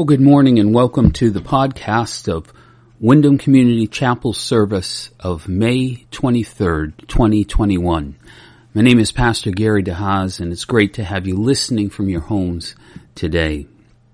Well, good morning and welcome to the podcast of Wyndham Community Chapel service of May 23rd, 2021. My name is Pastor Gary DeHaas, and it's great to have you listening from your homes today.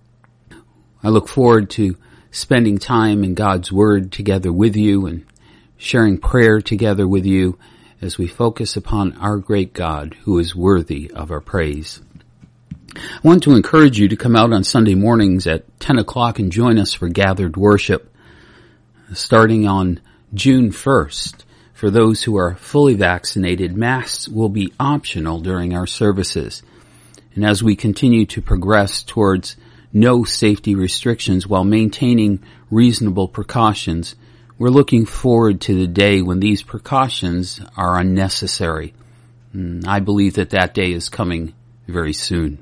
I look forward to spending time in God's Word together with you and sharing prayer together with you as we focus upon our great God who is worthy of our praise. I want to encourage you to come out on Sunday mornings at 10 o'clock and join us for gathered worship. Starting on June 1st, for those who are fully vaccinated, masks will be optional during our services. And as we continue to progress towards no safety restrictions while maintaining reasonable precautions, we're looking forward to the day when these precautions are unnecessary. I believe that day is coming very soon.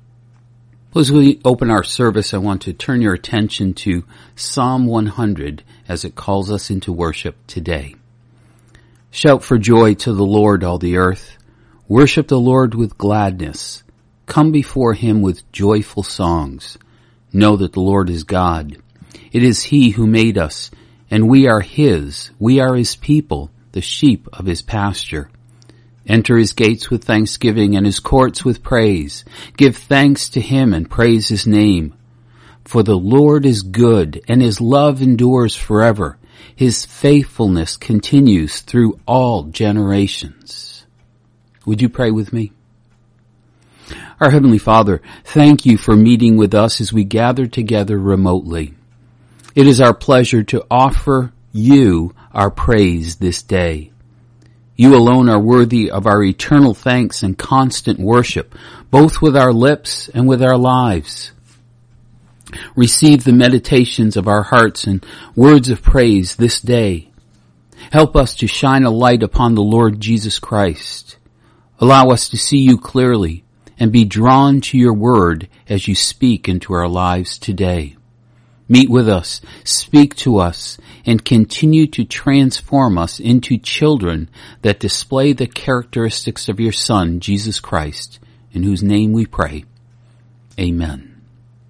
As we open our service, I want to turn your attention to Psalm 100 as it calls us into worship today. Shout for joy to the Lord, all the earth. Worship the Lord with gladness. Come before him with joyful songs. Know that the Lord is God. It is he who made us, and we are his. We are his people, the sheep of his pasture. Enter his gates with thanksgiving and his courts with praise. Give thanks to him and praise his name. For the Lord is good, and his love endures forever. His faithfulness continues through all generations. Would you pray with me? Our Heavenly Father, thank you for meeting with us as we gather together remotely. It is our pleasure to offer you our praise this day. You alone are worthy of our eternal thanks and constant worship, both with our lips and with our lives. Receive the meditations of our hearts and words of praise this day. Help us to shine a light upon the Lord Jesus Christ. Allow us to see you clearly and be drawn to your word as you speak into our lives today. Meet with us, speak to us, and continue to transform us into children that display the characteristics of your Son, Jesus Christ, in whose name we pray. Amen.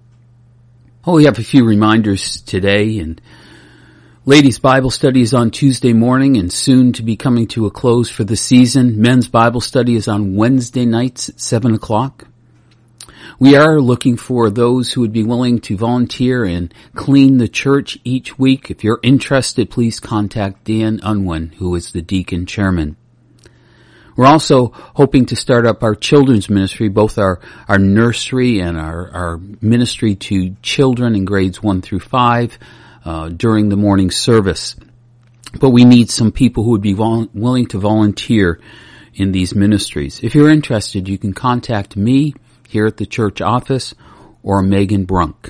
We have a few reminders today, and Ladies' Bible Study is on Tuesday morning and soon to be coming to a close for the season. Men's Bible Study is on Wednesday nights at 7 o'clock. We are looking for those who would be willing to volunteer and clean the church each week. If you're interested, please contact Dan Unwin, who is the deacon chairman. We're also hoping to start up our children's ministry, both our nursery and our ministry to children in grades 1 through 5 during the morning service. But we need some people who would be willing to volunteer in these ministries. If you're interested, you can contact me here at the church office or Megan Brunk.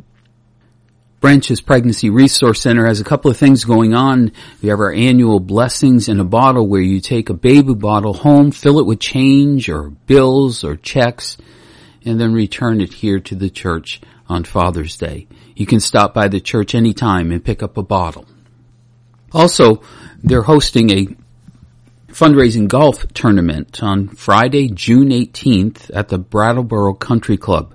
Branches Pregnancy Resource Center has a couple of things going on. We have our annual Blessings in a Bottle, where you take a baby bottle home, fill it with change or bills or checks, and then return it here to the church on Father's Day. You can stop by the church anytime and pick up a bottle. Also, they're hosting a fundraising golf tournament on Friday, June 18th at the Brattleboro Country Club.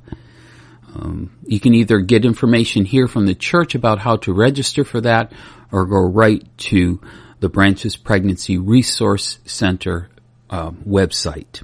You can either get information here from the church about how to register for that or go right to the Branches Pregnancy Resource Center website.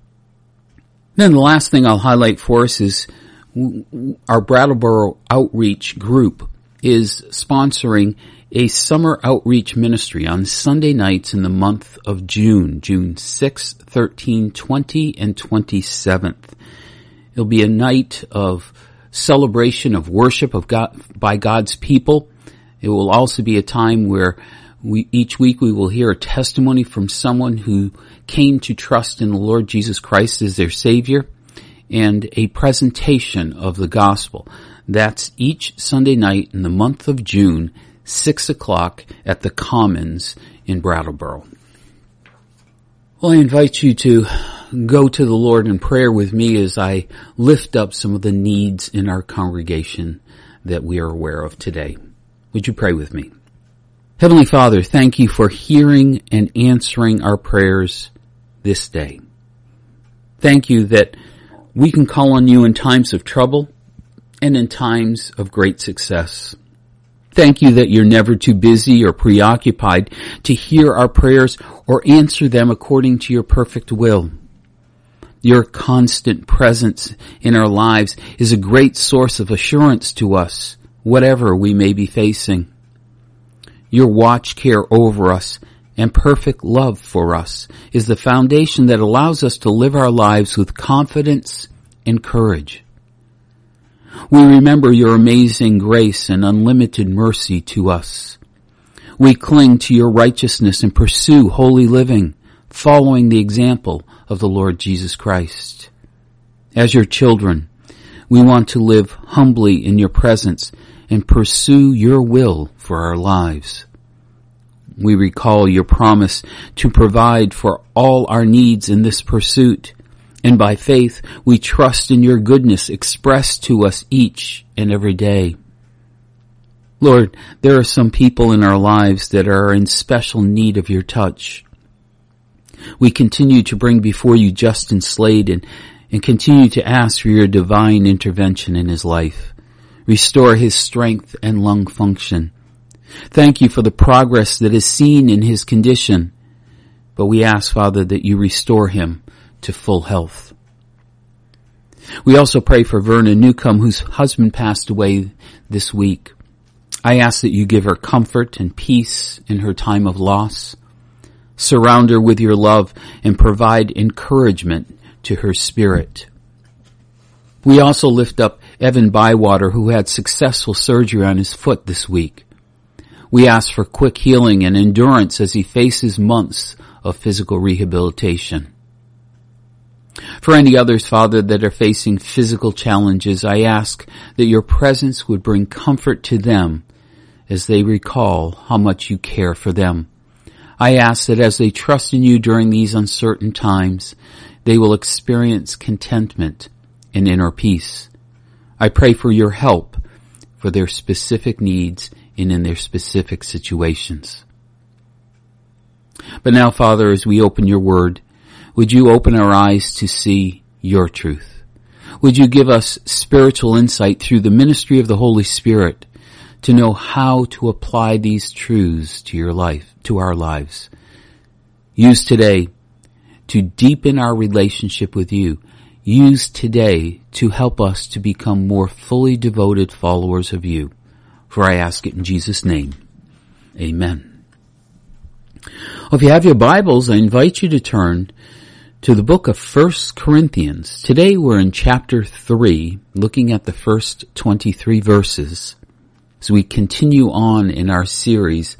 Then the last thing I'll highlight for us is our Brattleboro Outreach Group is sponsoring a summer outreach ministry on Sunday nights in the month of June 6th, 13th, 20th, and 27th. It'll be a night of celebration of worship of God by God's people. It will also be a time where each week we will hear a testimony from someone who came to trust in the Lord Jesus Christ as their Savior, and a presentation of the gospel. That's each Sunday night in the month of June, 6 o'clock at the Commons in Brattleboro. Well, I invite you to go to the Lord in prayer with me as I lift up some of the needs in our congregation that we are aware of today. Would you pray with me? Heavenly Father, thank you for hearing and answering our prayers this day. Thank you that we can call on you in times of trouble, and in times of great success. Thank you that you're never too busy or preoccupied to hear our prayers or answer them according to your perfect will. Your constant presence in our lives is a great source of assurance to us, whatever we may be facing. Your watch care over us and perfect love for us is the foundation that allows us to live our lives with confidence and courage. We remember your amazing grace and unlimited mercy to us. We cling to your righteousness and pursue holy living, following the example of the Lord Jesus Christ. As your children, we want to live humbly in your presence and pursue your will for our lives. We recall your promise to provide for all our needs in this pursuit, and by faith we trust in your goodness expressed to us each and every day. Lord, there are some people in our lives that are in special need of your touch. We continue to bring before you Justin Slade and continue to ask for your divine intervention in his life. Restore his strength and lung function. Thank you for the progress that is seen in his condition, but we ask, Father, that you restore him to full health. We also pray for Verna Newcomb, whose husband passed away this week. I ask that you give her comfort and peace in her time of loss. Surround her with your love and provide encouragement to her spirit. We also lift up Evan Bywater, who had successful surgery on his foot this week. We ask for quick healing and endurance as he faces months of physical rehabilitation. For any others, Father, that are facing physical challenges, I ask that your presence would bring comfort to them as they recall how much you care for them. I ask that as they trust in you during these uncertain times, they will experience contentment and inner peace. I pray for your help for their specific needs and in their specific situations. But now, Father, as we open your word, would you open our eyes to see your truth? Would you give us spiritual insight through the ministry of the Holy Spirit to know how to apply these truths to your life, to our lives? Use today to deepen our relationship with you. Use today to help us to become more fully devoted followers of you. For I ask it in Jesus' name. Amen. Well, if you have your Bibles, I invite you to turn to the book of 1 Corinthians. Today we're in chapter 3, looking at the first 23 verses, as we continue on in our series,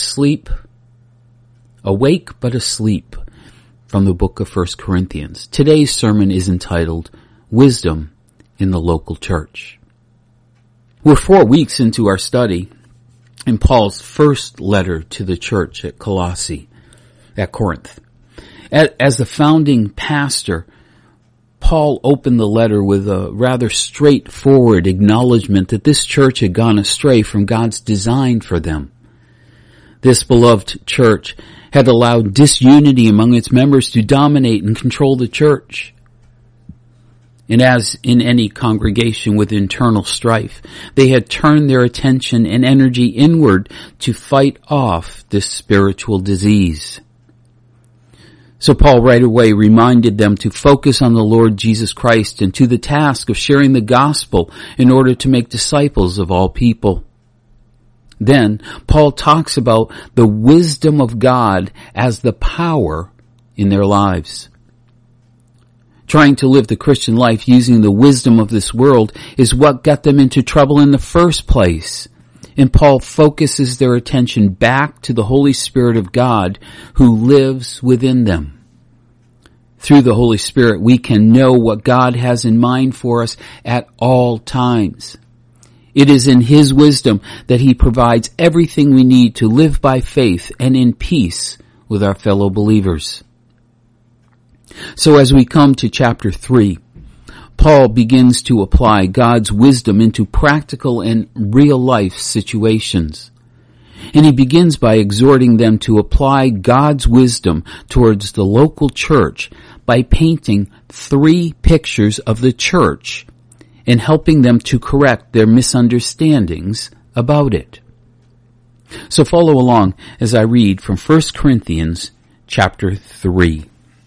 Awake but Asleep, from the book of 1 Corinthians. Today's sermon is entitled, Wisdom in the Local Church. We're 4 weeks into our study in Paul's first letter to the church at Colossae, at Corinth. As the founding pastor, Paul opened the letter with a rather straightforward acknowledgement that this church had gone astray from God's design for them. This beloved church had allowed disunity among its members to dominate and control the church. And as in any congregation with internal strife, they had turned their attention and energy inward to fight off this spiritual disease. So Paul right away reminded them to focus on the Lord Jesus Christ and to the task of sharing the gospel in order to make disciples of all people. Then Paul talks about the wisdom of God as the power in their lives. Trying to live the Christian life using the wisdom of this world is what got them into trouble in the first place. And Paul focuses their attention back to the Holy Spirit of God who lives within them. Through the Holy Spirit, we can know what God has in mind for us at all times. It is in His wisdom that He provides everything we need to live by faith and in peace with our fellow believers. So as we come to chapter 3, Paul begins to apply God's wisdom into practical and real-life situations. And he begins by exhorting them to apply God's wisdom towards the local church by painting 3 pictures of the church and helping them to correct their misunderstandings about it. So follow along as I read from 1 Corinthians chapter 3.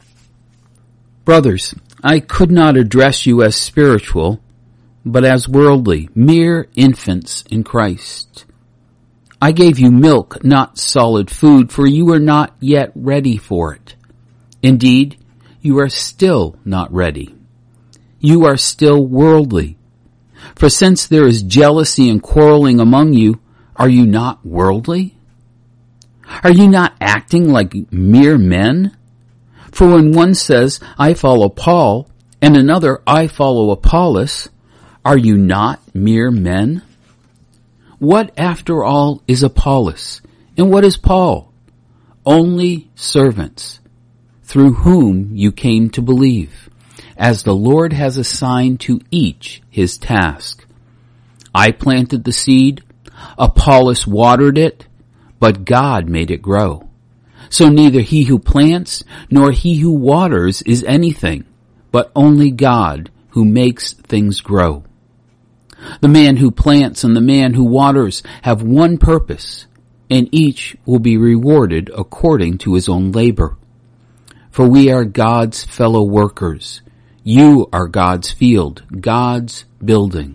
Brothers, I could not address you as spiritual, but as worldly, mere infants in Christ. I gave you milk, not solid food, for you are not yet ready for it. Indeed, you are still not ready. You are still worldly. For since there is jealousy and quarreling among you, are you not worldly? Are you not acting like mere men? For when one says, I follow Paul, and another, I follow Apollos, are you not mere men? What, after all, is Apollos? And what is Paul? Only servants, through whom you came to believe, as the Lord has assigned to each his task. I planted the seed, Apollos watered it, but God made it grow. So neither he who plants nor he who waters is anything, but only God who makes things grow. The man who plants and the man who waters have one purpose, and each will be rewarded according to his own labor. For we are God's fellow workers. You are God's field, God's building.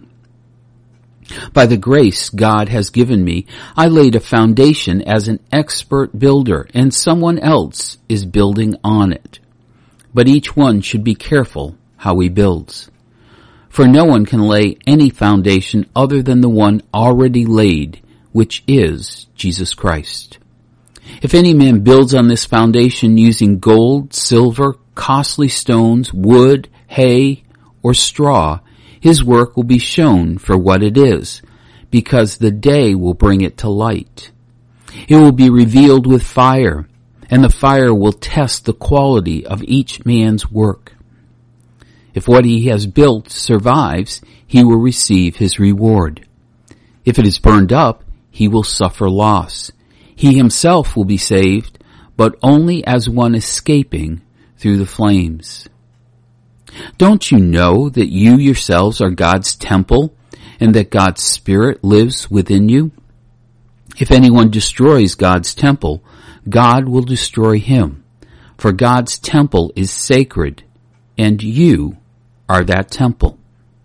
By the grace God has given me, I laid a foundation as an expert builder, and someone else is building on it. But each one should be careful how he builds. For no one can lay any foundation other than the one already laid, which is Jesus Christ. If any man builds on this foundation using gold, silver, costly stones, wood, hay, or straw, his work will be shown for what it is, because the day will bring it to light. It will be revealed with fire, and the fire will test the quality of each man's work. If what he has built survives, he will receive his reward. If it is burned up, he will suffer loss. He himself will be saved, but only as one escaping through the flames. Don't you know that you yourselves are God's temple, and that God's Spirit lives within you? If anyone destroys God's temple, God will destroy him, for God's temple is sacred, and you are that temple.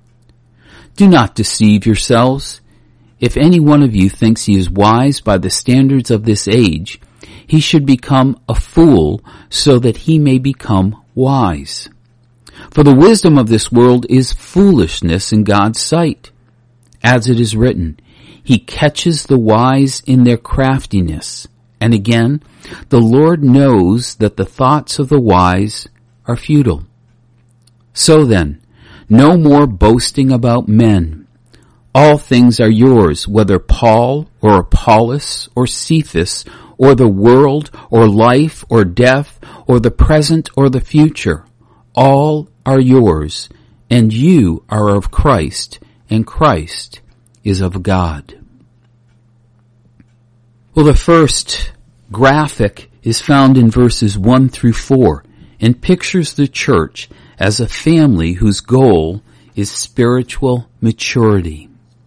Do not deceive yourselves. If any one of you thinks he is wise by the standards of this age, he should become a fool so that he may become wise. For the wisdom of this world is foolishness in God's sight. As it is written, he catches the wise in their craftiness. And again, the Lord knows that the thoughts of the wise are futile. So then, no more boasting about men. All things are yours, whether Paul or Apollos or Cephas or the world or life or death or the present or the future. All are yours, and you are of Christ, and Christ is of God. Well, the first graphic is found in verses 1 through 4 and pictures the church as a family whose goal is spiritual maturity.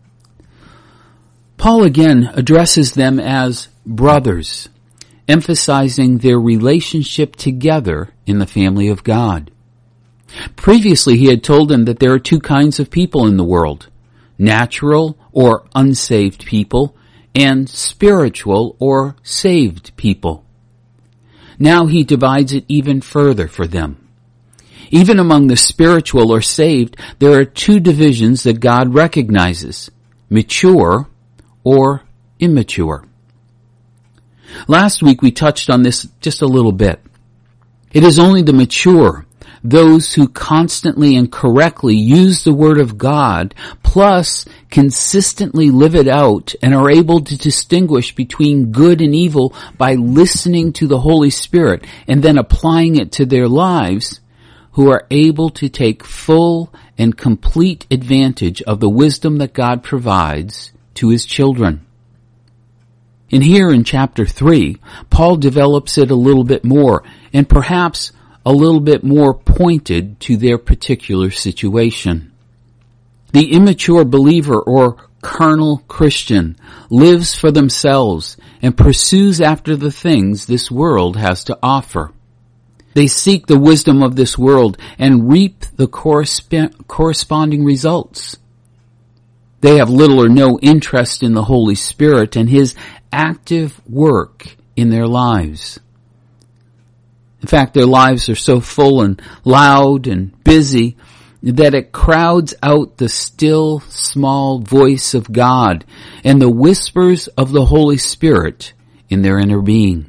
Paul again addresses them as brothers, emphasizing their relationship together in the family of God. Previously, he had told them that there are two kinds of people in the world, natural or unsaved people, and spiritual or saved people. Now he divides it even further for them. Even among the spiritual or saved, there are two divisions that God recognizes, mature or immature. Last week we touched on this just a little bit. It is only the mature, those who constantly and correctly use the Word of God, plus consistently live it out and are able to distinguish between good and evil by listening to the Holy Spirit and then applying it to their lives, who are able to take full and complete advantage of the wisdom that God provides to His children. And here in chapter 3, Paul develops it a little bit more, and perhaps a little bit more pointed to their particular situation. The immature believer or carnal Christian lives for themselves and pursues after the things this world has to offer. They seek the wisdom of this world and reap the corresponding results. They have little or no interest in the Holy Spirit and His active work in their lives. In fact, their lives are so full and loud and busy that it crowds out the still, small voice of God and the whispers of the Holy Spirit in their inner being.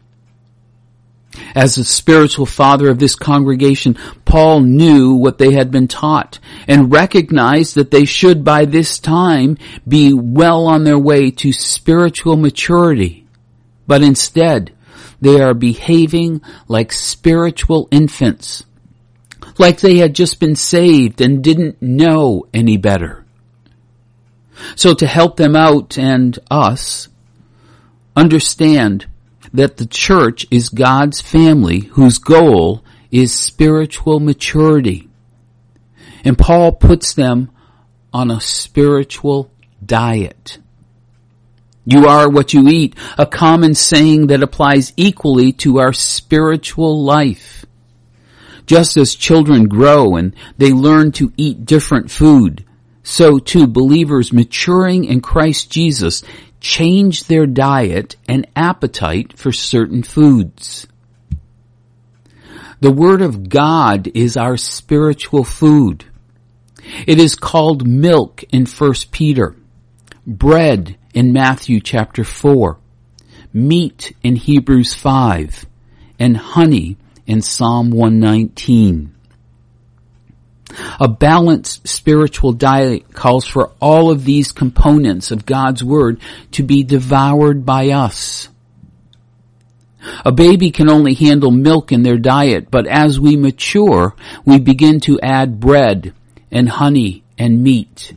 As the spiritual father of this congregation, Paul knew what they had been taught and recognized that they should by this time be well on their way to spiritual maturity. But instead, they are behaving like spiritual infants, like they had just been saved and didn't know any better. So to help them out and us understand that the church is God's family whose goal is spiritual maturity. And Paul puts them on a spiritual diet. You are what you eat, a common saying that applies equally to our spiritual life. Just as children grow and they learn to eat different food, so too believers maturing in Christ Jesus change their diet and appetite for certain foods. The Word of God is our spiritual food. It is called milk in 1 Peter, bread in Matthew chapter 4, meat in Hebrews 5, and honey in Psalm 119. A balanced spiritual diet calls for all of these components of God's Word to be devoured by us. A baby can only handle milk in their diet, but as we mature, we begin to add bread and honey and meat.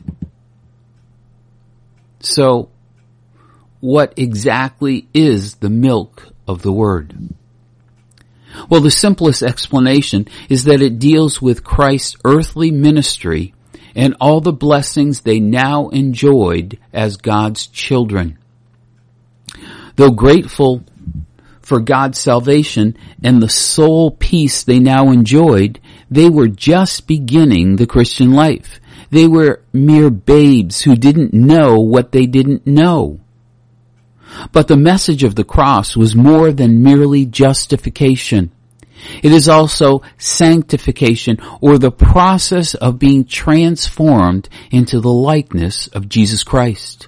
So, what exactly is the milk of the Word? Well, the simplest explanation is that it deals with Christ's earthly ministry and all the blessings they now enjoyed as God's children. Though grateful for God's salvation and the soul peace they now enjoyed, they were just beginning the Christian life. They were mere babes who didn't know what they didn't know. But the message of the cross was more than merely justification. It is also sanctification, or the process of being transformed into the likeness of Jesus Christ.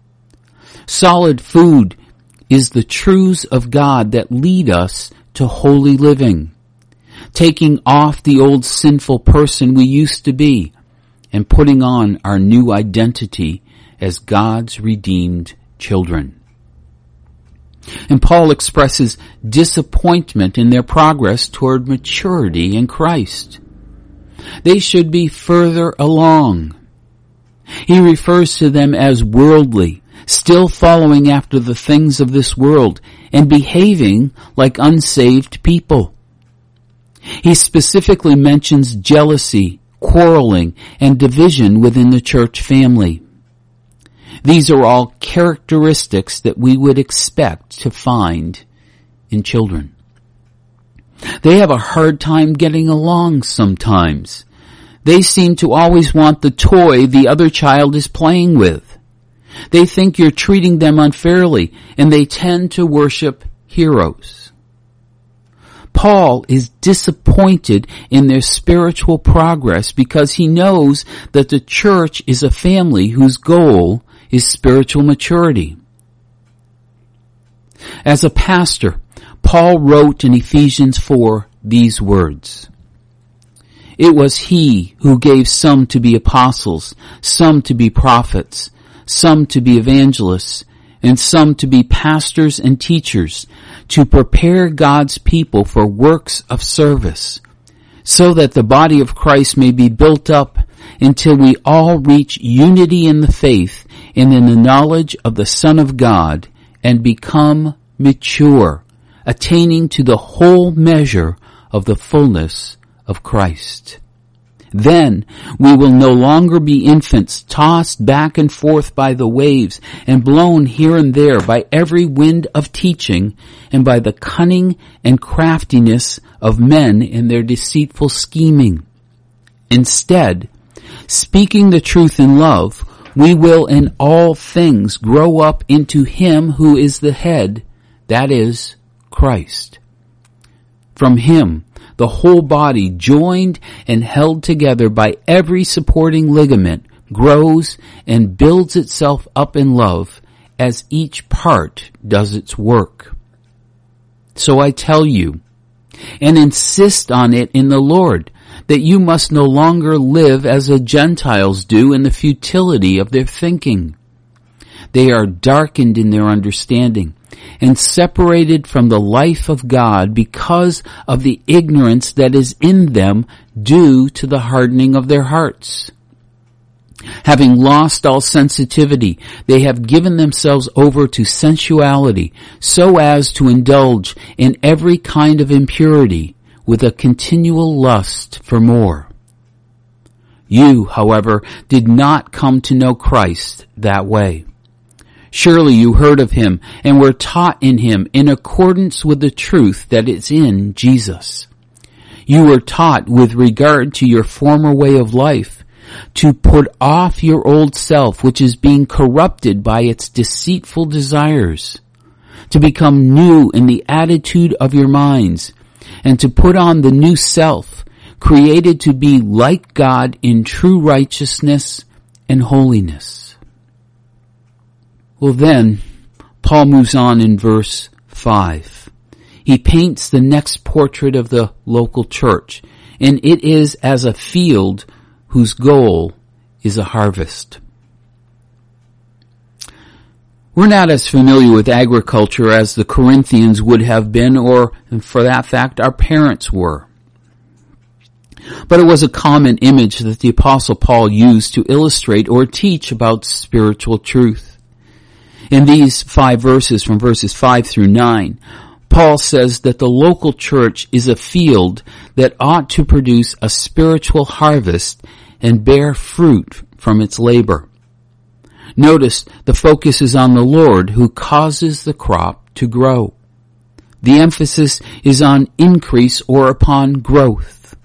Solid food is the truths of God that lead us to holy living, taking off the old sinful person we used to be and putting on our new identity as God's redeemed children. And Paul expresses disappointment in their progress toward maturity in Christ. They should be further along. He refers to them as worldly, still following after the things of this world and behaving like unsaved people. He specifically mentions jealousy, quarreling, and division within the church family. These are all characteristics that we would expect to find in children. They have a hard time getting along sometimes. They seem to always want the toy the other child is playing with. They think you're treating them unfairly, and they tend to worship heroes. Paul is disappointed in their spiritual progress because he knows that the church is a family whose goal is spiritual maturity. As a pastor, Paul wrote in Ephesians 4 these words: "It was he who gave some to be apostles, some to be prophets, some to be evangelists, and some to be pastors and teachers, to prepare God's people for works of service, so that the body of Christ may be built up until we all reach unity in the faith and in the knowledge of the Son of God and become mature, attaining to the whole measure of the fullness of Christ." Then we will no longer be infants, tossed back and forth by the waves and blown here and there by every wind of teaching and by the cunning and craftiness of men in their deceitful scheming. Instead, speaking the truth in love, we will in all things grow up into Him who is the head, that is, Christ. From Him, the whole body, joined and held together by every supporting ligament, grows and builds itself up in love as each part does its work. So I tell you, and insist on it in the Lord, that you must no longer live as the Gentiles do in the futility of their thinking. They are darkened in their understanding and separated from the life of God because of the ignorance that is in them due to the hardening of their hearts. Having lost all sensitivity, they have given themselves over to sensuality so as to indulge in every kind of impurity with a continual lust for more. You, however, did not come to know Christ that way. Surely you heard of Him and were taught in Him in accordance with the truth that is in Jesus. You were taught with regard to your former way of life to put off your old self, which is being corrupted by its deceitful desires, to become new in the attitude of your minds, and to put on the new self, created to be like God in true righteousness and holiness. Well then, Paul moves on in verse 5. He paints the next portrait of the local church, and it is as a field whose goal is a harvest. We're not as familiar with agriculture as the Corinthians would have been, or for that fact, our parents were. But it was a common image that the Apostle Paul used to illustrate or teach about spiritual truth. In these 5 verses, from verses 5 through 9, Paul says that the local church is a field that ought to produce a spiritual harvest and bear fruit from its labor. Notice the focus is on the Lord who causes the crop to grow. The emphasis is on increase or upon growth.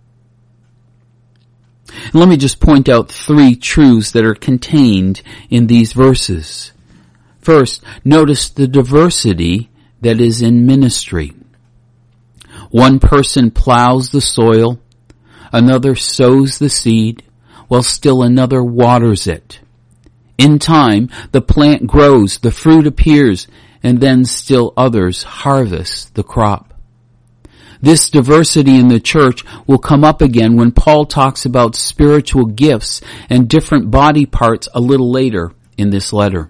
And let me just point out 3 truths that are contained in these verses. First, notice the diversity that is in ministry. One person plows the soil, another sows the seed, while still another waters it. In time, the plant grows, the fruit appears, and then still others harvest the crop. This diversity in the church will come up again when Paul talks about spiritual gifts and different body parts a little later in this letter.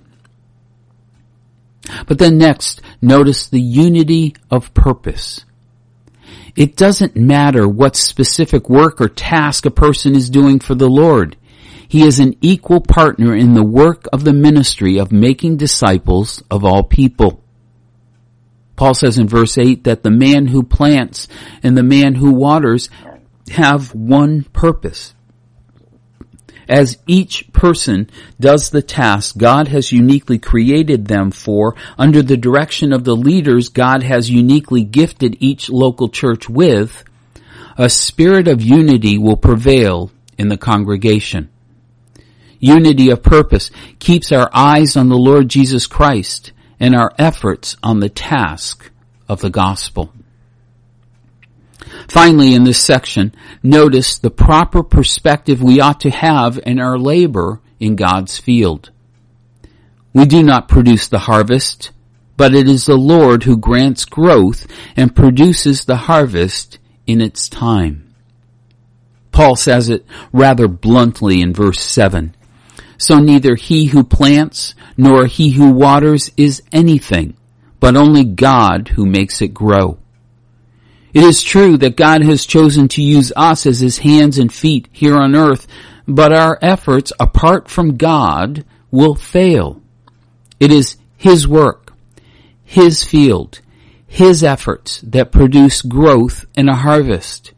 But then next, notice the unity of purpose. It doesn't matter what specific work or task a person is doing for the Lord. He is an equal partner in the work of the ministry of making disciples of all people. Paul says in verse 8 that the man who plants and the man who waters have one purpose. As each person does the task God has uniquely created them for, under the direction of the leaders God has uniquely gifted each local church with, a spirit of unity will prevail in the congregation. Unity of purpose keeps our eyes on the Lord Jesus Christ and our efforts on the task of the gospel. Finally, in this section, notice the proper perspective we ought to have in our labor in God's field. We do not produce the harvest, but it is the Lord who grants growth and produces the harvest in its time. Paul says it rather bluntly in verse 7. So neither he who plants nor he who waters is anything, but only God who makes it grow. It is true that God has chosen to use us as His hands and feet here on earth, but our efforts apart from God will fail. It is His work, His field, His efforts that produce growth and a harvest.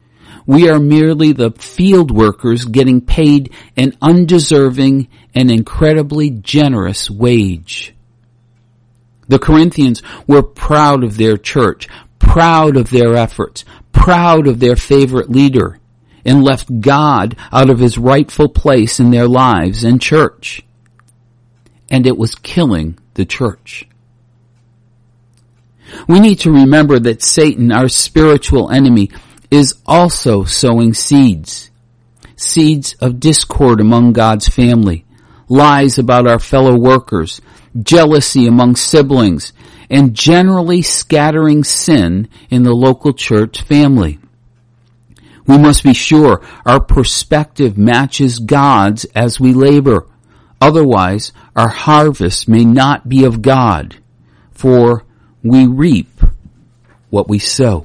We are merely the field workers getting paid an undeserving and incredibly generous wage. The Corinthians were proud of their church, proud of their efforts, proud of their favorite leader, and left God out of his rightful place in their lives and church. And it was killing the church. We need to remember that Satan, our spiritual enemy, is also sowing seeds. Seeds of discord among God's family, lies about our fellow workers, jealousy among siblings, and generally scattering sin in the local church family. We must be sure our perspective matches God's as we labor. Otherwise, our harvest may not be of God, for we reap what we sow.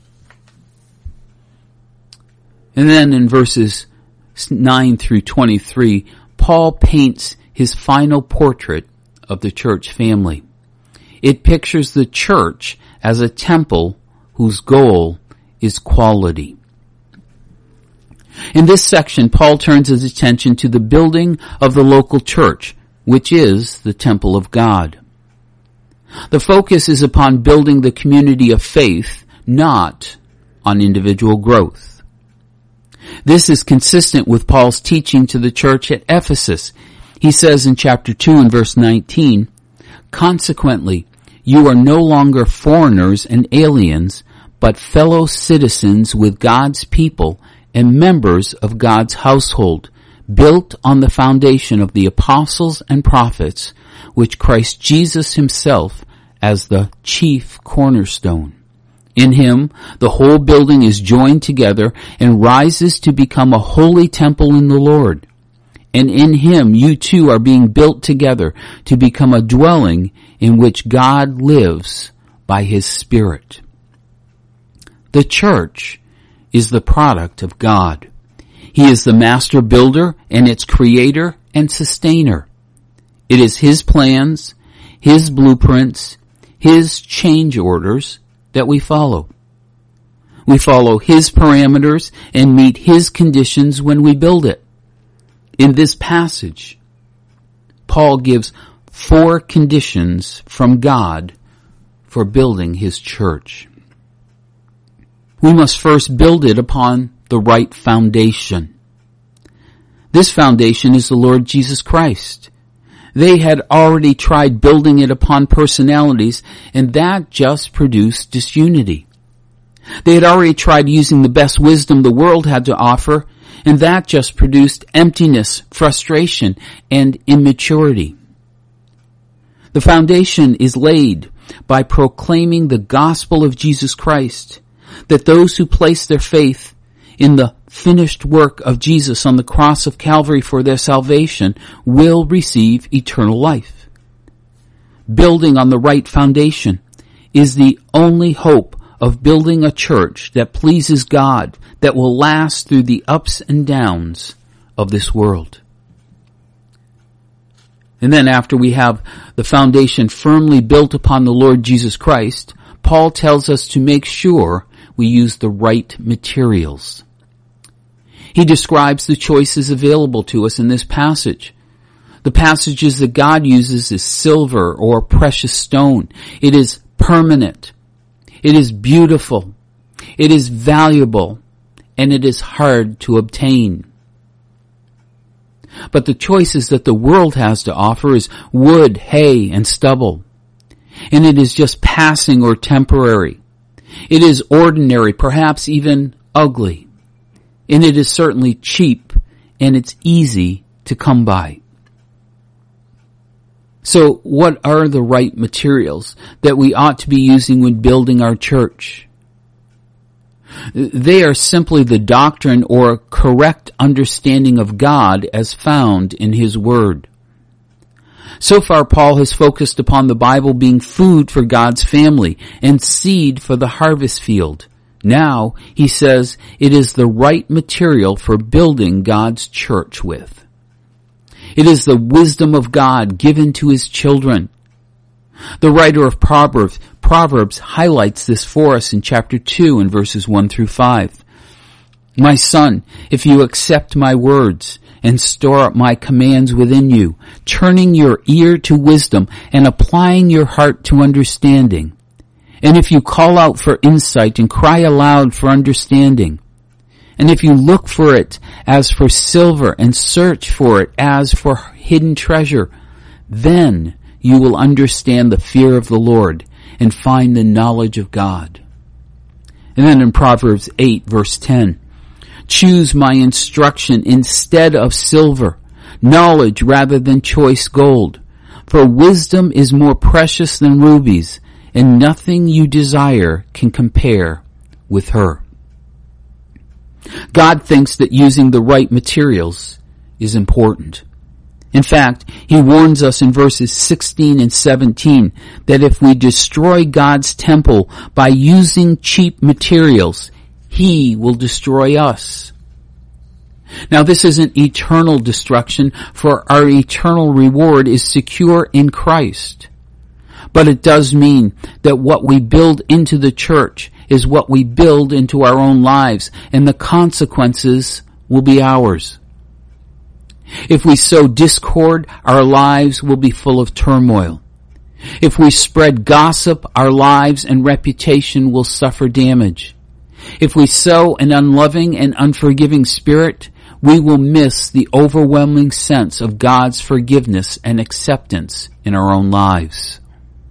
And then in verses 9 through 23, Paul paints his final portrait of the church family. It pictures the church as a temple whose goal is quality. In this section, Paul turns his attention to the building of the local church, which is the temple of God. The focus is upon building the community of faith, not on individual growth. This is consistent with Paul's teaching to the church at Ephesus. He says in chapter 2 and verse 19, "Consequently, you are no longer foreigners and aliens, but fellow citizens with God's people and members of God's household, built on the foundation of the apostles and prophets, which Christ Jesus himself as the chief cornerstone. In him, the whole building is joined together and rises to become a holy temple in the Lord. And in him, you too are being built together to become a dwelling in which God lives by his Spirit." The church is the product of God. He is the master builder and its creator and sustainer. It is his plans, his blueprints, his change orders that we follow. We follow his parameters and meet his conditions when we build it. In this passage, Paul gives 4 conditions from God for building his church. We must first build it upon the right foundation. This foundation is the Lord Jesus Christ. They had already tried building it upon personalities, and that just produced disunity. They had already tried using the best wisdom the world had to offer, and that just produced emptiness, frustration, and immaturity. The foundation is laid by proclaiming the gospel of Jesus Christ, that those who place their faith in the finished work of Jesus on the cross of Calvary for their salvation will receive eternal life. Building on the right foundation is the only hope of building a church that pleases God, that will last through the ups and downs of this world. And then after we have the foundation firmly built upon the Lord Jesus Christ, Paul tells us to make sure we use the right materials. He describes the choices available to us in this passage. The passages that God uses is silver or precious stone. It is permanent. It is beautiful. It is valuable. And it is hard to obtain. But the choices that the world has to offer is wood, hay, and stubble. And it is just passing or temporary. It is ordinary, perhaps even ugly. And it is certainly cheap, and it's easy to come by. So what are the right materials that we ought to be using when building our church? They are simply the doctrine or correct understanding of God as found in his word. So far, Paul has focused upon the Bible being food for God's family and seed for the harvest field. Now, he says it is the right material for building God's church with. It is the wisdom of God given to his children. The writer of Proverbs highlights this for us in chapter 2 and verses 1 through 5. My son, if you accept my words and store up my commands within you, turning your ear to wisdom and applying your heart to understanding, and if you call out for insight and cry aloud for understanding, and if you look for it as for silver and search for it as for hidden treasure, then you will understand the fear of the Lord and find the knowledge of God. And then in Proverbs 8 verse 10, choose my instruction instead of silver, knowledge rather than choice gold. For wisdom is more precious than rubies, and nothing you desire can compare with her. God thinks that using the right materials is important. In fact, He warns us in verses 16 and 17 that if we destroy God's temple by using cheap materials, He will destroy us. Now, this isn't eternal destruction, for our eternal reward is secure in Christ. But it does mean that what we build into the church is what we build into our own lives, and the consequences will be ours. If we sow discord, our lives will be full of turmoil. If we spread gossip, our lives and reputation will suffer damage. If we sow an unloving and unforgiving spirit, we will miss the overwhelming sense of God's forgiveness and acceptance in our own lives.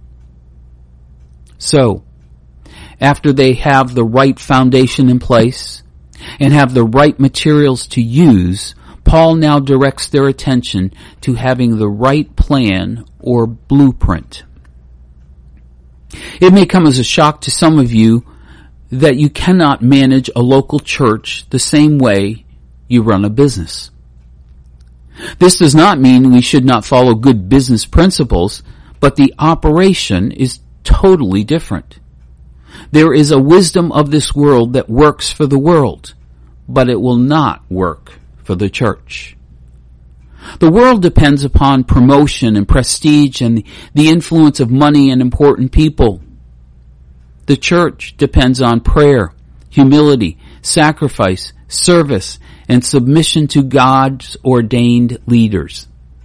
So, after they have the right foundation in place and have the right materials to use, Paul now directs their attention to having the right plan or blueprint. It may come as a shock to some of you that you cannot manage a local church the same way you run a business. This does not mean we should not follow good business principles, but the operation is totally different. There is a wisdom of this world that works for the world, but it will not work for the church. The world depends upon promotion and prestige and the influence of money and important people. The church depends on prayer, humility, sacrifice, service, and submission to God's ordained leaders.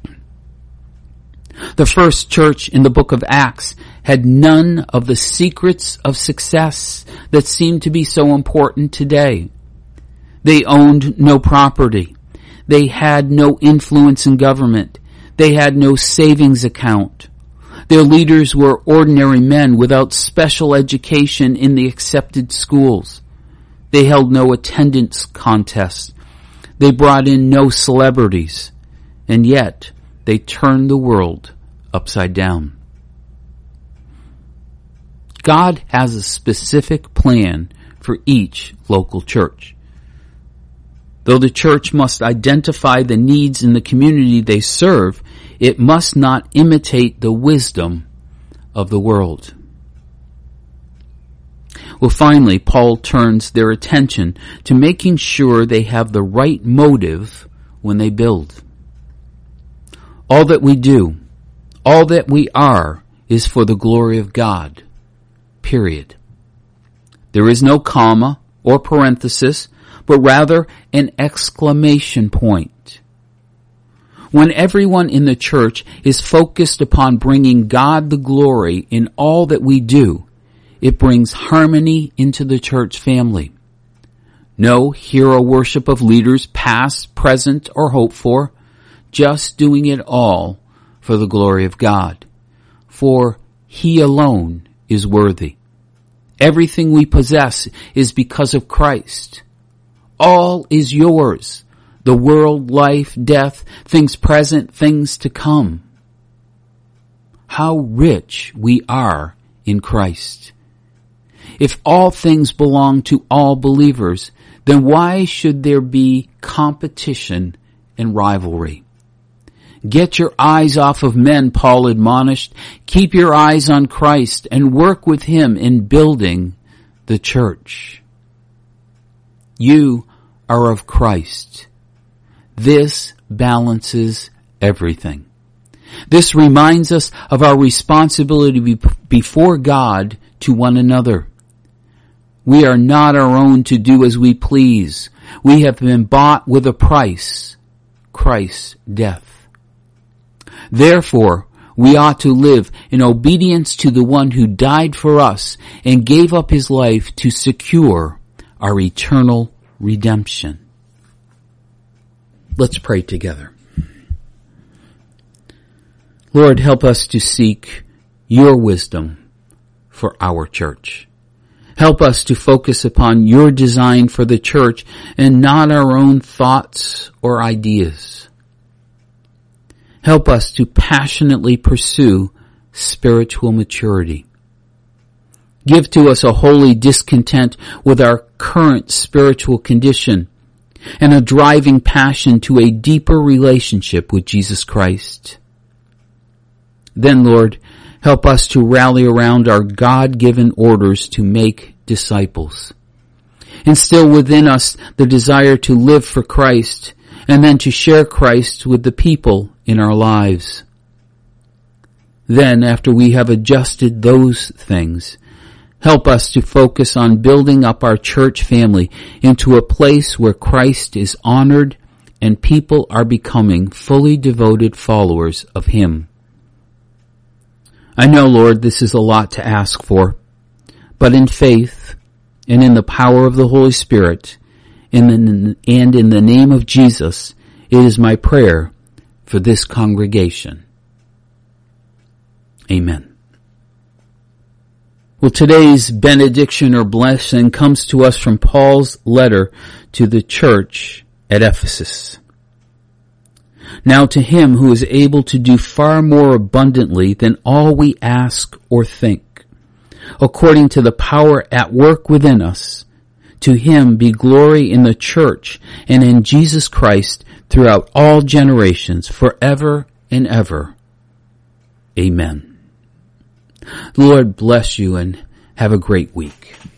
The first church in the book of Acts had none of the secrets of success that seem to be so important today. They owned no property. They had no influence in government. They had no savings account. Their leaders were ordinary men without special education in the accepted schools. They held no attendance contests. They brought in no celebrities. And yet, they turned the world upside down. God has a specific plan for each local church. Though the church must identify the needs in the community they serve, it must not imitate the wisdom of the world. Well, finally, Paul turns their attention to making sure they have the right motive when they build. All that we do, all that we are, is for the glory of God. Period. There is no comma or parenthesis, but rather an exclamation point. When everyone in the church is focused upon bringing God the glory in all that we do, it brings harmony into the church family. No hero worship of leaders, past, present, or hoped for, just doing it all for the glory of God. For He alone is worthy. Everything we possess is because of Christ. All is yours. The world, life, death, things present, things to come. How rich we are in Christ. If all things belong to all believers, then why should there be competition and rivalry? Get your eyes off of men, Paul admonished. Keep your eyes on Christ and work with Him in building the church. You are of Christ. This balances everything. This reminds us of our responsibility before God to one another. We are not our own to do as we please. We have been bought with a price, Christ's death. Therefore, we ought to live in obedience to the one who died for us and gave up his life to secure our eternal redemption. Let's pray together. Lord, help us to seek your wisdom for our church. Help us to focus upon your design for the church and not our own thoughts or ideas. Help us to passionately pursue spiritual maturity. Give to us a holy discontent with our current spiritual condition and a driving passion to a deeper relationship with Jesus Christ. Then, Lord, help us to rally around our God-given orders to make disciples. Instill within us the desire to live for Christ and then to share Christ with the people in our lives. Then, after we have adjusted those things, help us to focus on building up our church family into a place where Christ is honored and people are becoming fully devoted followers of Him. I know, Lord, this is a lot to ask for, but in faith and in the power of the Holy Spirit and in the name of Jesus, it is my prayer for this congregation. Amen. Well, today's benediction or blessing comes to us from Paul's letter to the church at Ephesus. Now to him who is able to do far more abundantly than all we ask or think, according to the power at work within us, to him be glory in the church and in Jesus Christ throughout all generations, forever and ever. Amen. The Lord bless you and have a great week.